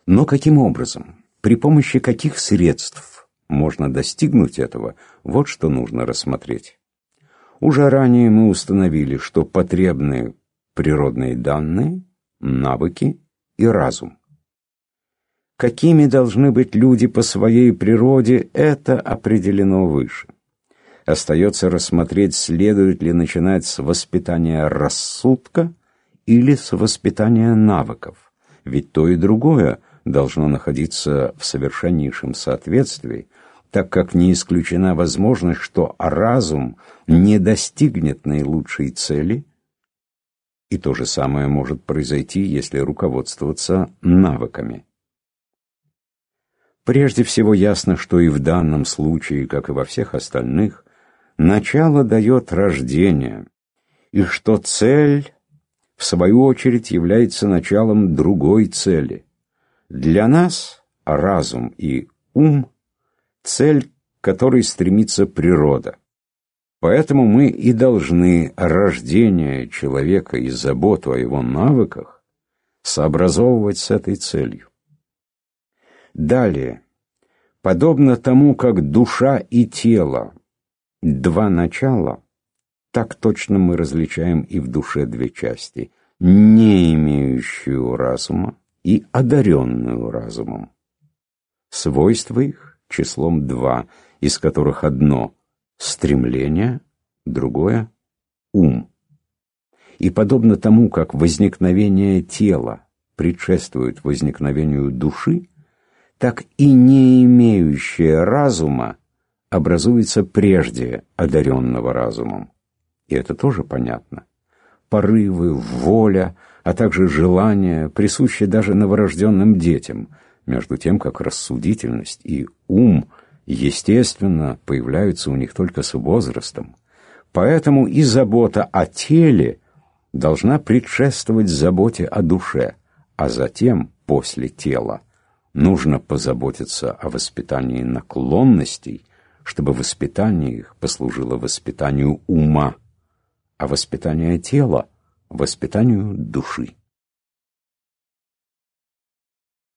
Но каким образом, при помощи каких средств можно достигнуть этого, вот что нужно рассмотреть. Уже ранее мы установили, что потребны природные данные, навыки и разум. Какими должны быть люди по своей природе, это определено выше. Остается рассмотреть, следует ли начинать с воспитания рассудка или с воспитания навыков, ведь то и другое должно находиться в совершеннейшем соответствии, так как не исключена возможность, что разум не достигнет наилучшей цели, и то же самое может произойти, если руководствоваться навыками. Прежде всего ясно, что и в данном случае, как и во всех остальных, начало дает рождение, и что цель, в свою очередь, является началом другой цели. Для нас разум и ум – цель, к которой стремится природа. Поэтому мы и должны рождение человека и заботу о его навыках сообразовывать с этой целью. Далее, подобно тому, как душа и тело – два начала, так точно мы различаем и в душе две части, не имеющую разума и одаренную разумом. Свойства их числом два, из которых одно – стремление, другое – ум. И подобно тому, как возникновение тела предшествует возникновению души, так и не имеющее разума образуется прежде одаренного разумом. И это тоже понятно. Порывы, воля, а также желания присущи даже новорожденным детям, между тем как рассудительность и ум, естественно, появляются у них только с возрастом. Поэтому и забота о теле должна предшествовать заботе о душе, а затем, после тела, нужно позаботиться о воспитании наклонностей, чтобы воспитание их послужило воспитанию ума, а воспитание тела – воспитанию души.